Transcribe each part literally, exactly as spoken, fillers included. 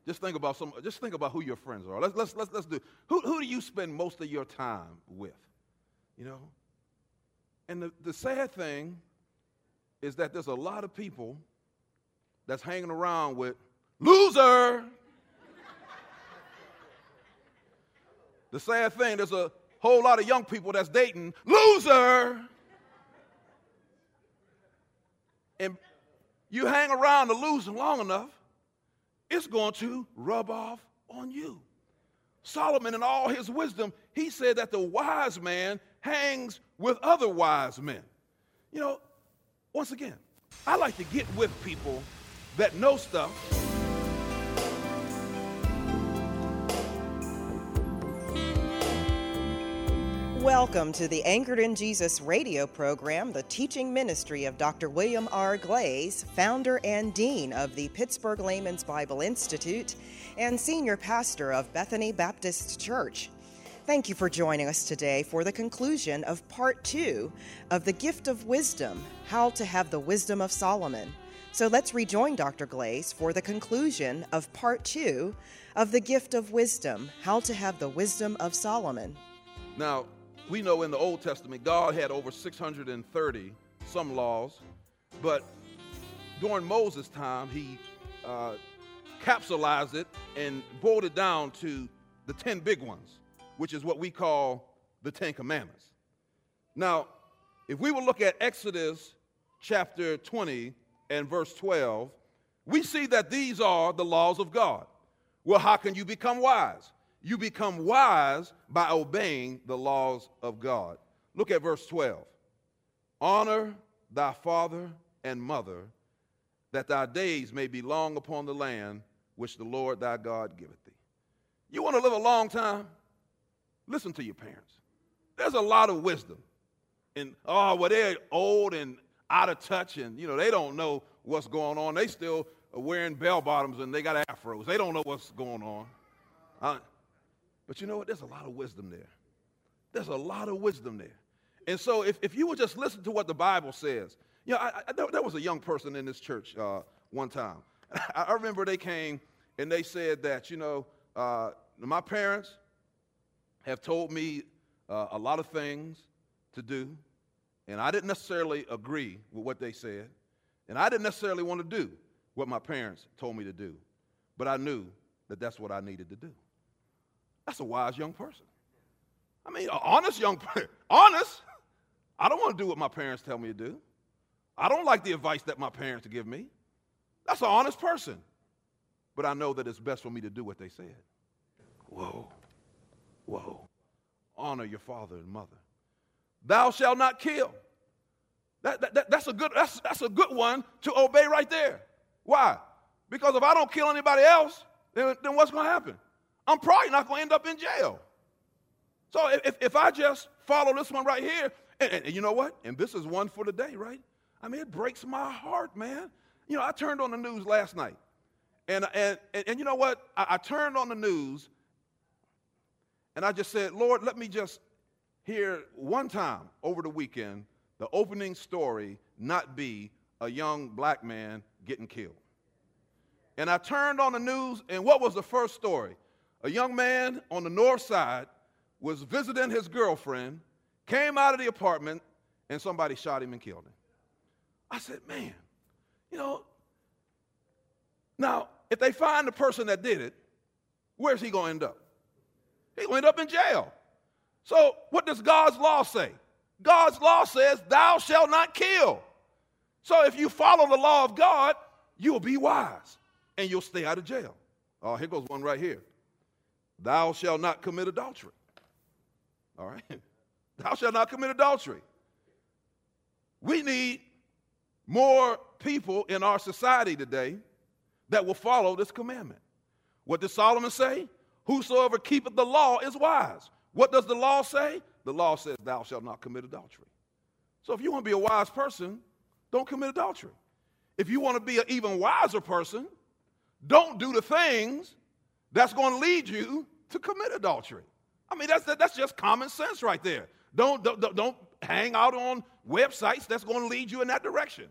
Just think about some. Just think about who your friends are. Let's let's let's let's do. Who who do you spend most of your time with? You know. And the, the sad thing is that there's a lot of people that's hanging around with loser. The sad thing, there's a whole lot of young people that's dating loser. And you hang around the loser long enough, it's going to rub off on you. Solomon, in all his wisdom, he said that the wise man hangs with other wise men. You know, once again, I like to get with people that know stuff. Welcome to the Anchored in Jesus radio program, the teaching ministry of Doctor William R. Glaze, founder and dean of the Pittsburgh Layman's Bible Institute and senior pastor of Bethany Baptist Church. Thank you for joining us today for the conclusion of part two of The Gift of Wisdom, How to Have the Wisdom of Solomon. So let's rejoin Doctor Glaze for the conclusion of part two of The Gift of Wisdom, How to Have the Wisdom of Solomon. Now, we know in the Old Testament, God had over six hundred thirty some laws, but during Moses' time, he uh, capsulized it and boiled it down to the ten big ones, which is what we call the Ten Commandments. Now, if we will look at Exodus chapter twenty and verse twelve, we see that these are the laws of God. Well, how can you become wise? You become wise by obeying the laws of God. Look at verse twelve. Honor thy father and mother, that thy days may be long upon the land which the Lord thy God giveth thee. You want to live a long time? Listen to your parents. There's a lot of wisdom. And, oh, well, they're old and out of touch, and, you know, they don't know what's going on. They still are wearing bell bottoms, and they got afros. They don't know what's going on. Uh, But you know what? There's a lot of wisdom there. There's a lot of wisdom there. And so if, if you would just listen to what the Bible says. You know, I, I, there was a young person in this church uh, one time. I, I remember they came and they said that, you know, uh, my parents have told me uh, a lot of things to do, and I didn't necessarily agree with what they said, and I didn't necessarily want to do what my parents told me to do, but I knew that that's what I needed to do. That's a wise young person. I mean, an honest young person. Honest. I don't want to do what my parents tell me to do. I don't like the advice that my parents give me. That's an honest person. But I know that it's best for me to do what they said. Whoa. Whoa. Honor your father and mother. Thou shalt not kill. That, that, that, that's, a good, that's, that's a good one to obey right there. Why? Because if I don't kill anybody else, then, then what's going to happen? I'm probably not going to end up in jail. So if, if I just follow this one right here, and, and, and you know what? And this is one for the day, right? I mean, it breaks my heart, man. You know, I turned on the news last night, and and and, and you know what? I, I turned on the news, and I just said, Lord, let me just hear one time over the weekend the opening story not be a young black man getting killed. And I turned on the news, and what was the first story? A young man on the north side was visiting his girlfriend, came out of the apartment, and somebody shot him and killed him. I said, man, you know, now, if they find the person that did it, where's he going to end up? He's going to end up in jail. So what does God's law say? God's law says, thou shalt not kill. So if you follow the law of God, you'll be wise, and you'll stay out of jail. Oh, here goes one right here. Thou shalt not commit adultery. All right? Thou shalt not commit adultery. We need more people in our society today that will follow this commandment. What does Solomon say? Whosoever keepeth the law is wise. What does the law say? The law says thou shalt not commit adultery. So if you want to be a wise person, don't commit adultery. If you want to be an even wiser person, don't do the things that's going to lead you to commit adultery. I mean, that's that's just common sense right there. Don't, don't, don't hang out on websites that's going to lead you in that direction.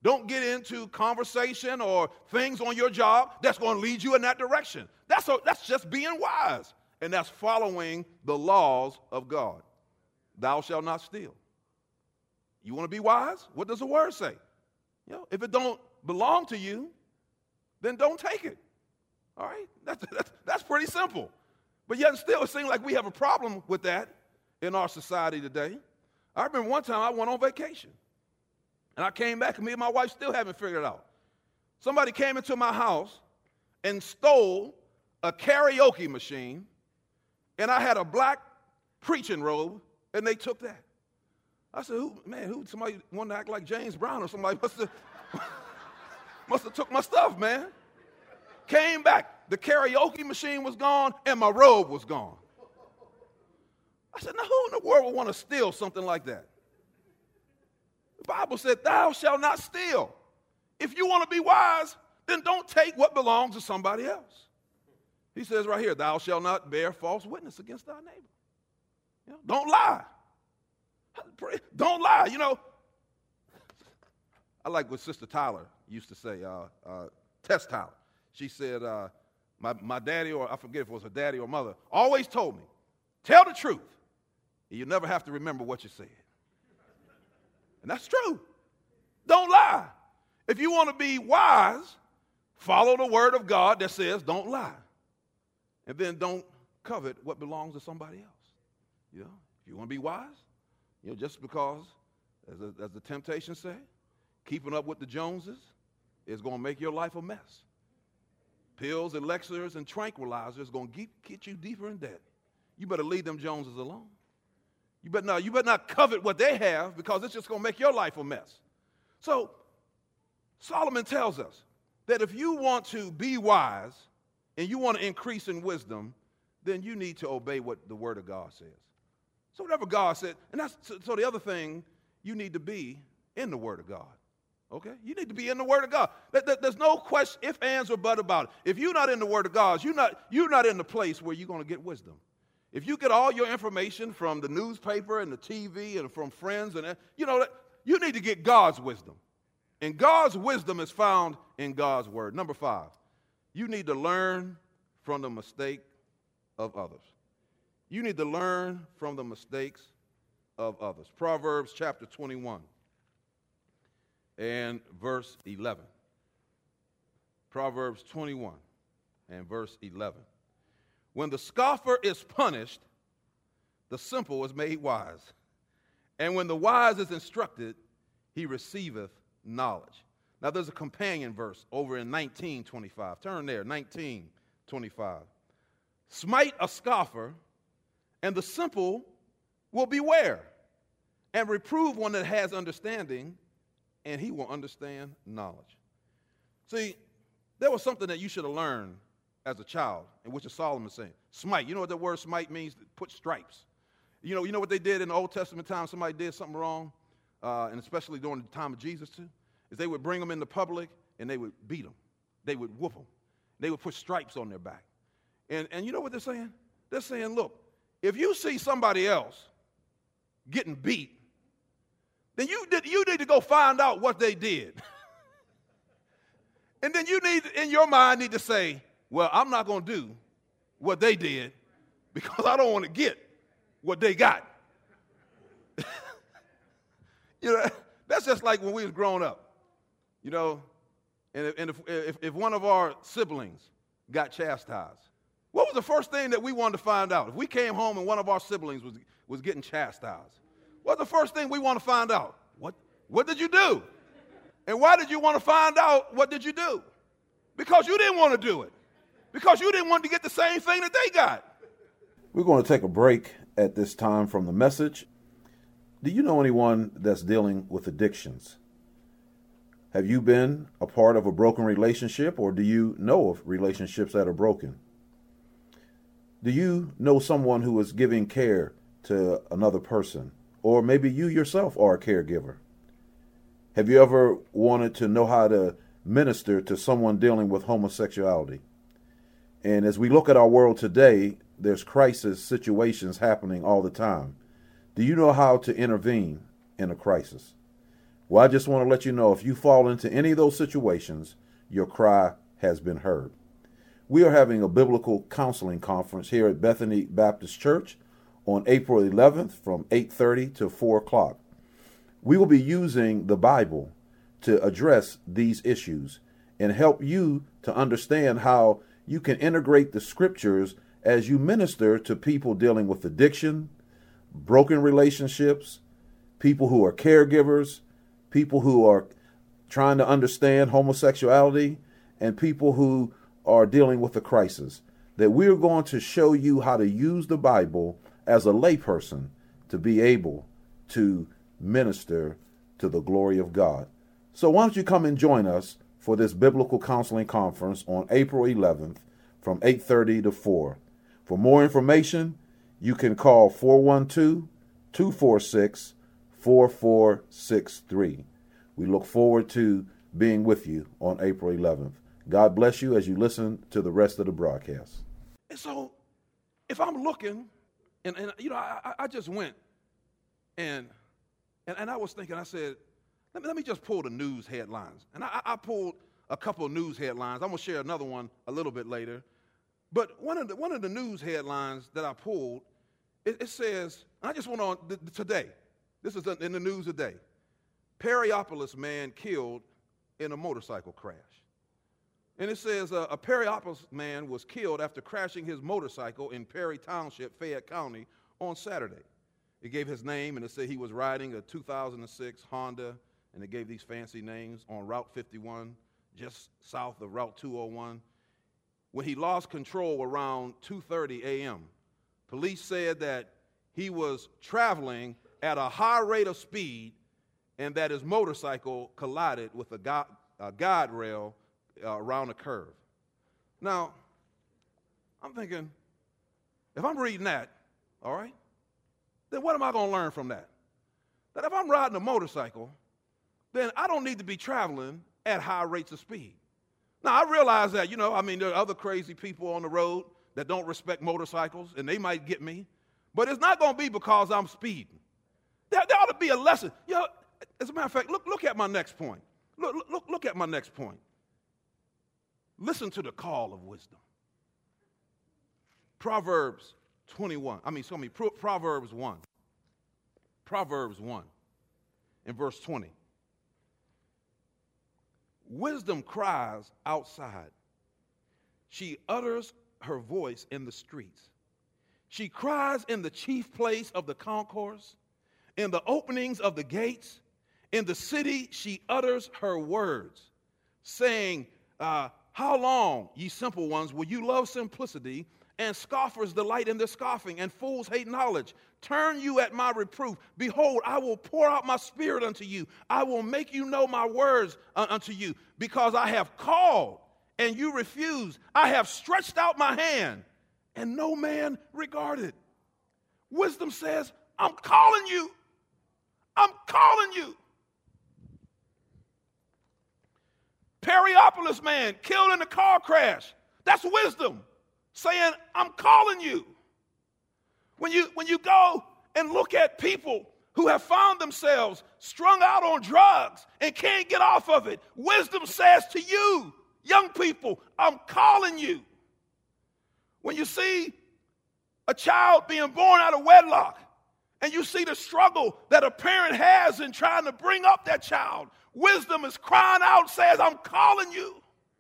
Don't get into conversation or things on your job that's going to lead you in that direction. That's, a, that's just being wise, and that's following the laws of God. Thou shalt not steal. You want to be wise? What does the word say? You know, if it don't belong to you, then don't take it. All right? That's, that's, that's pretty simple. But yet still, it seems like we have a problem with that in our society today. I remember one time I went on vacation, and I came back, and me and my wife still haven't figured it out. Somebody came into my house and stole a karaoke machine, and I had a black preaching robe, and they took that. I said, who, man, who, somebody wanted to act like James Brown or somebody must have, must have took my stuff, man. Came back, the karaoke machine was gone, and my robe was gone. I said, now who in the world would want to steal something like that? The Bible said, thou shalt not steal. If you want to be wise, then don't take what belongs to somebody else. He says right here, thou shalt not bear false witness against thy neighbor. You know, don't lie. Don't lie. You know, I like what Sister Tyler used to say, uh, uh, Tess Tyler. She said, uh, my, my daddy, or I forget if it was her daddy or mother, always told me, tell the truth, and you never have to remember what you said. And that's true. Don't lie. If you want to be wise, follow the word of God that says don't lie. And then don't covet what belongs to somebody else. You know, if you want to be wise, you know, just because, as, a, as the temptations say, keeping up with the Joneses is going to make your life a mess. Pills, elixirs, and tranquilizers going to get you deeper in debt. You better leave them Joneses alone. You better not, you better not covet what they have, because it's just going to make your life a mess. So Solomon tells us that if you want to be wise and you want to increase in wisdom, then you need to obey what the word of God says. So whatever God said, and that's so, so the other thing, you need to be in the word of God. Okay? You need to be in the word of God. There's no question, if, ands, or but about it. If you're not in the word of God, you're not, you're not in the place where you're going to get wisdom. If you get all your information from the newspaper and the T V and from friends, and you know, you need to get God's wisdom. And God's wisdom is found in God's word. Number five, you need to learn from the mistake of others. You need to learn from the mistakes of others. Proverbs chapter twenty-one and verse eleven. Proverbs twenty-one and verse eleven. When the scoffer is punished, the simple is made wise. And when the wise is instructed, he receiveth knowledge. Now there's a companion verse over in nineteen twenty-five. Turn there, nineteen twenty-five. Smite a scoffer, and the simple will beware, and reprove one that has understanding, and he will understand knowledge. See, there was something that you should have learned as a child, in which is Solomon saying. Smite. You know what the word smite means? Put stripes. You know, you know what they did in the Old Testament time? Somebody did something wrong, uh, and especially during the time of Jesus too, is they would bring them into public and they would beat them. They would whoop them. They would put stripes on their back. And, and you know what they're saying? They're saying, look, if you see somebody else getting beat, then you, did, you need to go find out what they did. And then you need, in your mind, need to say, well, I'm not going to do what they did because I don't want to get what they got. You know, that's just like when we was growing up, you know, and, if, and if, if, if one of our siblings got chastised, what was the first thing that we wanted to find out? If we came home and one of our siblings was, was getting chastised, what's the first thing we want to find out? What, what did you do? And why did you want to find out what did you do? Because you didn't want to do it. Because you didn't want to get the same thing that they got. We're going to take a break at this time from the message. Do you know anyone that's dealing with addictions? Have you been a part of a broken relationship, or do you know of relationships that are broken? Do you know someone who is giving care to another person? Or maybe you yourself are a caregiver. Have you ever wanted to know how to minister to someone dealing with homosexuality? And as we look at our world today, there's crisis situations happening all the time. Do you know how to intervene in a crisis? Well, I just want to let you know if you fall into any of those situations, your cry has been heard. We are having a biblical counseling conference here at Bethany Baptist Church on April eleventh from eight thirty to four o'clock. We will be using the Bible to address these issues and help you to understand how you can integrate the scriptures as you minister to people dealing with addiction, broken relationships, people who are caregivers, people who are trying to understand homosexuality, and people who are dealing with a crisis. That we're going to show you how to use the Bible as a layperson to be able to minister to the glory of God. So why don't you come and join us for this biblical counseling conference on April eleventh from eight thirty to four. For more information, you can call four one two, two four six, four four six three. We look forward to being with you on April eleventh. God bless you as you listen to the rest of the broadcast. And so if I'm looking, and, and you know, I, I just went and, and and I was thinking, I said, let me, let me just pull the news headlines. And I, I pulled a couple of news headlines. I'm going to share another one a little bit later. But one of the, one of the news headlines that I pulled, it, it says, I just went on th- today. This is in the news today. Perryopolis man killed in a motorcycle crash. And it says uh, a Perryopolis man was killed after crashing his motorcycle in Perry Township, Fayette County, on Saturday. It gave his name, and it said he was riding a two thousand six Honda, and it gave these fancy names, on Route fifty-one, just south of Route two oh one. When he lost control around two thirty a.m., police said that he was traveling at a high rate of speed and that his motorcycle collided with a, gu- a guide rail uh, around a curve. Now, I'm thinking, if I'm reading that, all right, then what am I going to learn from that? That if I'm riding a motorcycle, then I don't need to be traveling at high rates of speed. Now, I realize that, you know, I mean, there are other crazy people on the road that don't respect motorcycles, and they might get me. But it's not going to be because I'm speeding. There, there ought to be a lesson. You know, as a matter of fact, look, look at my next point. Look, look, look at my next point. Listen to the call of wisdom. Proverbs twenty-one. I mean, excuse me, Proverbs one. Proverbs one in verse twenty. Wisdom cries outside. She utters her voice in the streets. She cries in the chief place of the concourse, in the openings of the gates. In the city she utters her words, saying, uh, how long, ye simple ones, will you love simplicity, and scoffers delight in their scoffing, and fools hate knowledge? Turn you at my reproof. Behold, I will pour out my spirit unto you. I will make you know my words uh, unto you, because I have called, and you refuse. I have stretched out my hand, and no man regarded. Wisdom says, I'm calling you. I'm calling you. Perryopolis man killed in a car crash. That's wisdom saying, I'm calling you. When you, when you go and look at people who have found themselves strung out on drugs and can't get off of it, wisdom says to you, young people, I'm calling you. When you see a child being born out of wedlock and you see the struggle that a parent has in trying to bring up that child, wisdom is crying out, says, I'm calling you.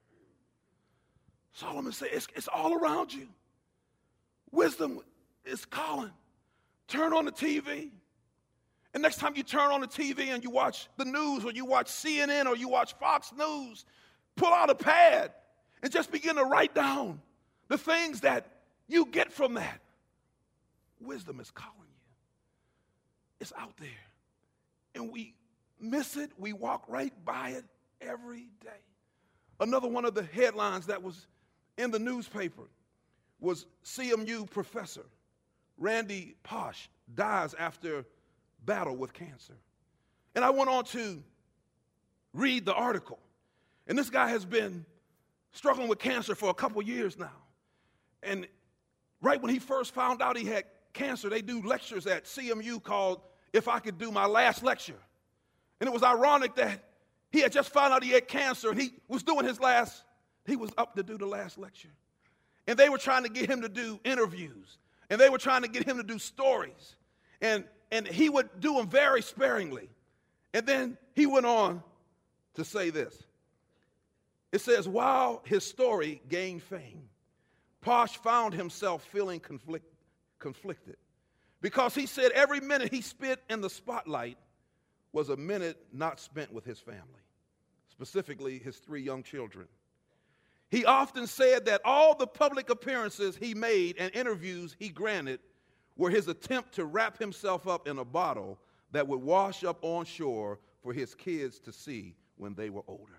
Solomon said, it's, it's all around you. Wisdom is calling. Turn on the T V. And next time you turn on the T V and you watch the news, or you watch C N N, or you watch Fox News, pull out a pad and just begin to write down the things that you get from that. Wisdom is calling you. It's out there. And we miss it. We walk right by it every day. Another one of the headlines that was in the newspaper was C M U professor Randy Pausch dies after battle with cancer. And I went on to read the article. And this guy has been struggling with cancer for a couple years now. And right when he first found out he had cancer, they do lectures at C M U called If I Could Do My Last Lecture. And it was ironic that he had just found out he had cancer, and he was doing his last, he was up to do the last lecture. And they were trying to get him to do interviews, and they were trying to get him to do stories. And, and he would do them very sparingly. And then he went on to say this. It says, while his story gained fame, Posh found himself feeling conflict, conflicted because he said every minute he spent in the spotlight was a minute not spent with his family, specifically his three young children. He often said that all the public appearances he made and interviews he granted were his attempt to wrap himself up in a bottle that would wash up on shore for his kids to see when they were older.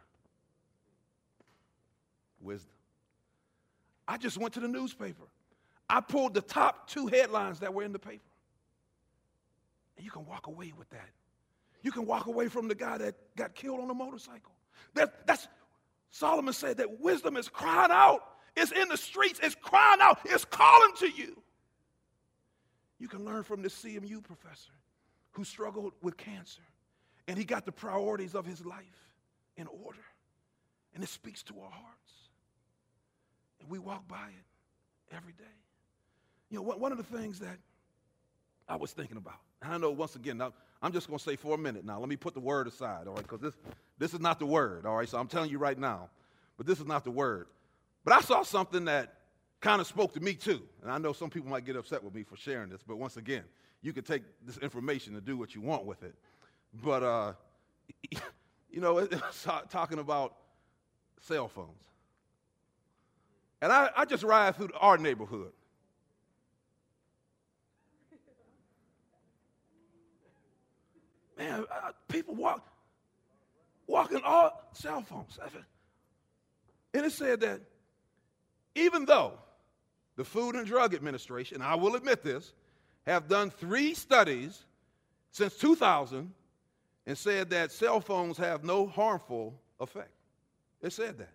Wisdom. I just went to the newspaper. I pulled the top two headlines that were in the paper. And you can walk away with that. You can walk away from the guy that got killed on a motorcycle. That, that's, Solomon said that wisdom is crying out. It's in the streets. It's crying out. It's calling to you. You can learn from this C M U professor who struggled with cancer. And he got the priorities of his life in order. And it speaks to our hearts. And we walk by it every day. You know, one of the things that I was thinking about, and I know once again, now, I'm just going to say for a minute now, let me put the word aside, all right, because this, this is not the word, all right, so I'm telling you right now, but this is not the word. But I saw something that kind of spoke to me too, and I know some people might get upset with me for sharing this, but once again, you can take this information and do what you want with it. But, uh, you know, it, it's talking about cell phones. And I, I just ride through our neighborhood. Man, uh, people walk, walking all cell phones. And it said that even though the Food and Drug Administration, I will admit this, have done three studies since two thousand and said that cell phones have no harmful effect. It said that.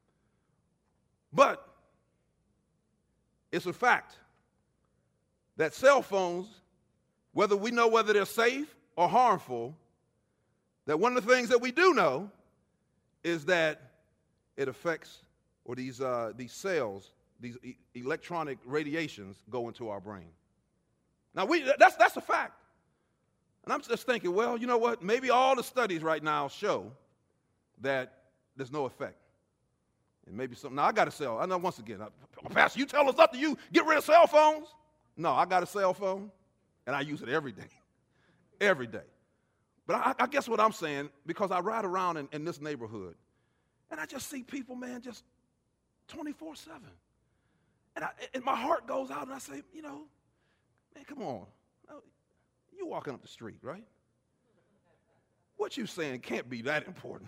But it's a fact that cell phones, whether we know whether they're safe or harmful, that one of the things that we do know is that it affects, or these, uh, these cells, these e- electronic radiations go into our brain. Now, we, that's, that's a fact. And I'm just thinking, well, you know what? Maybe all the studies right now show that there's no effect. And maybe something. Now, I got a cell. I know once again, I, Pastor, you tell us up to you, get rid of cell phones? No, I got a cell phone, and I use it every day. Every day. But I, I guess what I'm saying, because I ride around in, in this neighborhood, and I just see people, man, just twenty-four seven. And, I, and my heart goes out, and I say, you know, man, come on. You walking up the street, right? What you saying can't be that important.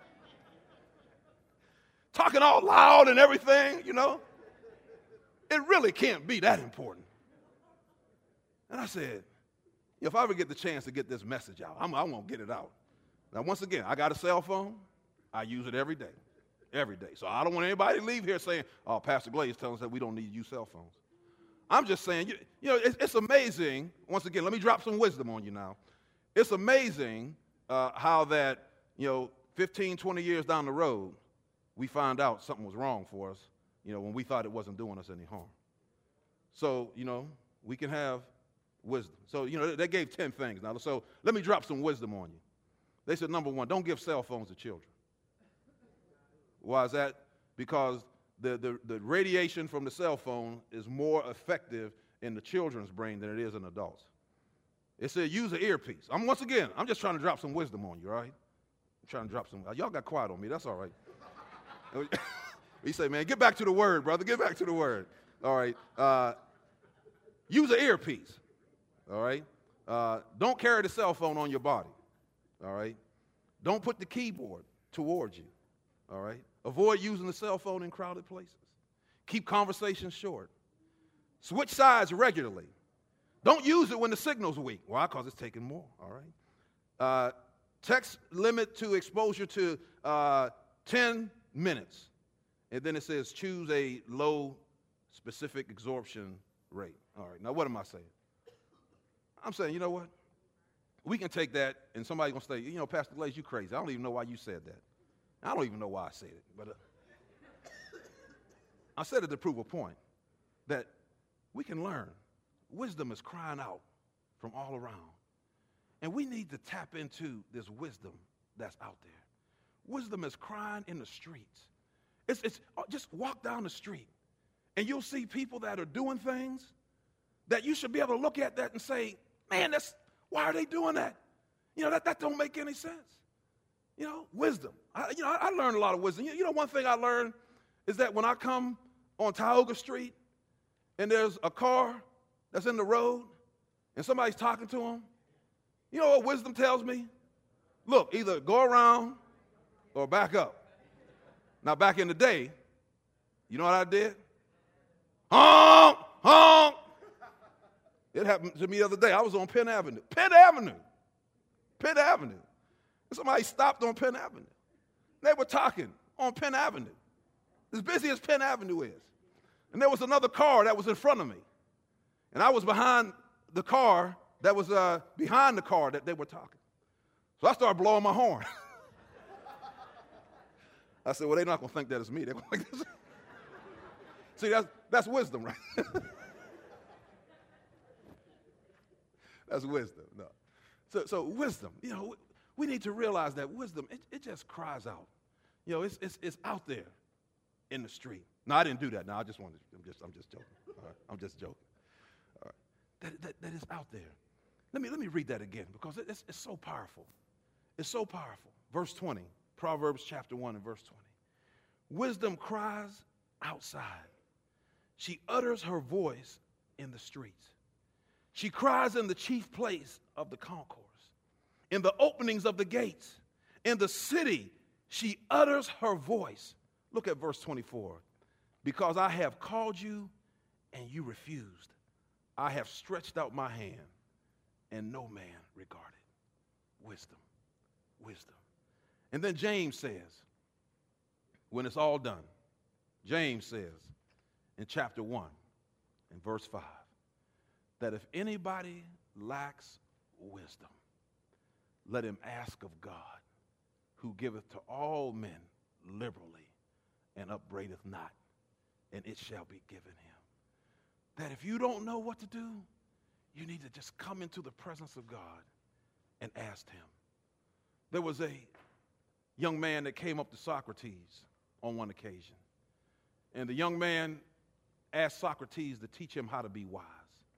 Talking all loud and everything, you know. It really can't be that important. And I said, if I ever get the chance to get this message out, I'm, I won't get it out. Now, once again, I got a cell phone. I use it every day, every day. So I don't want anybody to leave here saying, oh, Pastor Glaze telling us that we don't need to use cell phones. I'm just saying, you, you know, it's, it's amazing. Once again, let me drop some wisdom on you now. It's amazing uh, how that, you know, fifteen, twenty years down the road, we find out something was wrong for us, you know, when we thought it wasn't doing us any harm. So, you know, we can have wisdom. So, you know, they gave ten things now. So let me drop some wisdom on you. They said, number one, don't give cell phones to children. Why is that? Because the, the, the radiation from the cell phone is more effective in the children's brain than it is in adults. It said use an earpiece. I'm once again, I'm just trying to drop some wisdom on you, all right? I'm trying to drop some. Y'all got quiet on me. That's all right. He said, man, get back to the word, brother. Get back to the word. All right. Uh, use an earpiece. All right. Uh, don't carry the cell phone on your body. All right. Don't put the keyboard towards you. All right. Avoid using the cell phone in crowded places. Keep conversations short. Switch sides regularly. Don't use it when the signal's weak. Why? Because it's taking more. All right. Uh, text limit to exposure to uh, ten minutes. And then it says choose a low specific absorption rate. All right. Now, what am I saying? I'm saying, you know what? We can take that, and somebody's going to say, you know, Pastor Glaze, you crazy. I don't even know why you said that. I don't even know why I said it. But uh, I said it to prove a point that we can learn. Wisdom is crying out from all around. And we need to tap into this wisdom that's out there. Wisdom is crying in the streets. It's, it's just walk down the street, and you'll see people that are doing things that you should be able to look at that and say, man, that's why are they doing that? You know, that, that don't make any sense. You know, wisdom. I, you know, I, I learned a lot of wisdom. You, you know, one thing I learned is that when I come on Tioga Street and there's a car that's in the road and somebody's talking to them, you know what wisdom tells me? Look, either go around or back up. Now, back in the day, you know what I did? Honk, honk. It happened to me the other day. I was on Penn Avenue. Penn Avenue. Penn Avenue. And somebody stopped on Penn Avenue. They were talking on Penn Avenue. As busy as Penn Avenue is. And there was another car that was in front of me. And I was behind the car that was uh, behind the car that they were talking. So I started blowing my horn. I said, well, they're not going to think that it's me. They're going to think this. See, that's, that's wisdom, right? That's wisdom. No. So, so wisdom, you know, we need to realize that wisdom, it, it just cries out. You know, it's, it's, it's out there in the street. No, I didn't do that. No, I just wanted to, I'm just, I'm just joking. All right? I'm just joking. All right. That, that, that is out there. Let me, let me read that again because it, it's, it's so powerful. It's so powerful. Verse twenty, Proverbs chapter one and verse twenty. Wisdom cries outside. She utters her voice in the streets. She cries in the chief place of the concourse, in the openings of the gates. In the city, she utters her voice. Look at verse twenty-four. Because I have called you and you refused. I have stretched out my hand and no man regarded. Wisdom, wisdom. And then James says, when it's all done, James says in chapter one and verse five, that if anybody lacks wisdom, let him ask of God, who giveth to all men liberally and upbraideth not, and it shall be given him. That if you don't know what to do, you need to just come into the presence of God and ask him. There was a young man that came up to Socrates on one occasion, and the young man asked Socrates to teach him how to be wise.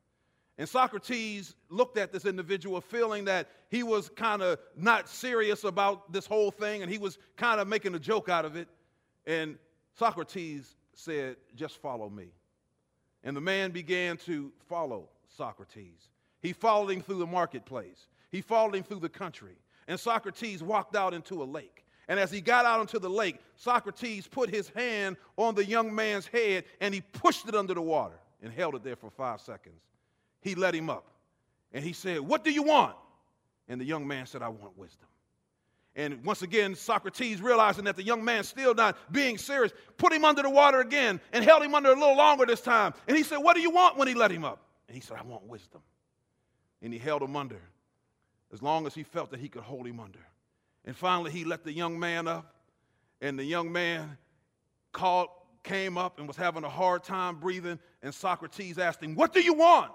And Socrates looked at this individual feeling that he was kind of not serious about this whole thing, and he was kind of making a joke out of it. And Socrates said, just follow me. And the man began to follow Socrates. He followed him through the marketplace. He followed him through the country. And Socrates walked out into a lake. And as he got out into the lake, Socrates put his hand on the young man's head, and he pushed it under the water and held it there for five seconds. He let him up, and he said, what do you want? And the young man said, I want wisdom. And once again, Socrates, realizing that the young man still not being serious, put him under the water again and held him under a little longer this time. And he said, what do you want when he let him up? And he said, I want wisdom. And he held him under as long as he felt that he could hold him under. And finally, he let the young man up, and the young man called, came up and was having a hard time breathing, and Socrates asked him, what do you want?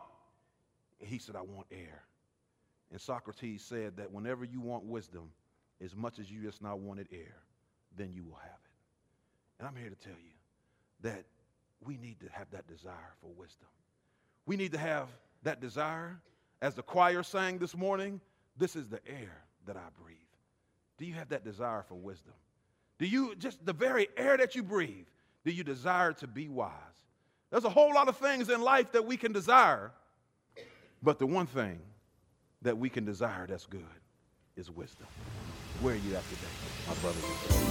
And he said, I want air. And Socrates said that whenever you want wisdom, as much as you just now wanted air, then you will have it. And I'm here to tell you that we need to have that desire for wisdom. We need to have that desire. As the choir sang this morning, this is the air that I breathe. Do you have that desire for wisdom? Do you, just the very air that you breathe, do you desire to be wise? There's a whole lot of things in life that we can desire, but the one thing that we can desire that's good is wisdom. Where are you at today, my brothers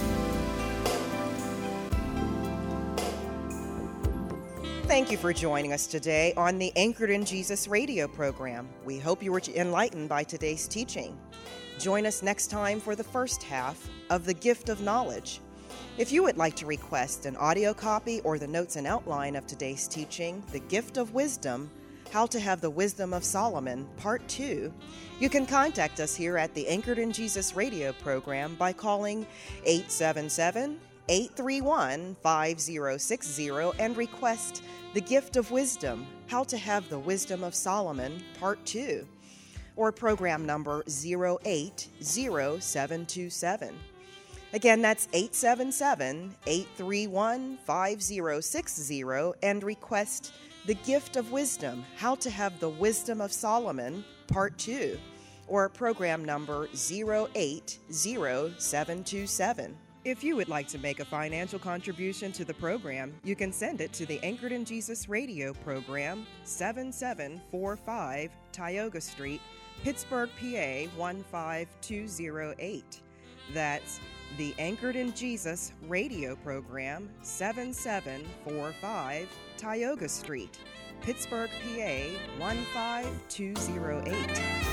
and sisters? Thank you for joining us today on the Anchored in Jesus radio program. We hope you were enlightened by today's teaching. Join us next time for the first half of The Gift of Knowledge. If you would like to request an audio copy or the notes and outline of today's teaching, The Gift of Wisdom, How to Have the Wisdom of Solomon, Part two, you can contact us here at the Anchored in Jesus radio program by calling eight seven seven, eight three one, five zero six zero and request The Gift of Wisdom, How to Have the Wisdom of Solomon, Part two, or program number zero eight zero seven two seven. Again, that's eight seven seven, eight three one, five zero six zero and request The Gift of Wisdom, How to Have the Wisdom of Solomon, Part two, or program number zero eight zero seven two seven. If you would like to make a financial contribution to the program, you can send it to the Anchored in Jesus radio program, seven seven four five Tioga Street, Pittsburgh, P A one five two zero eight. That's the Anchored in Jesus radio program, seven seven four five Tioga Street, Pittsburgh, P A one five two zero eight.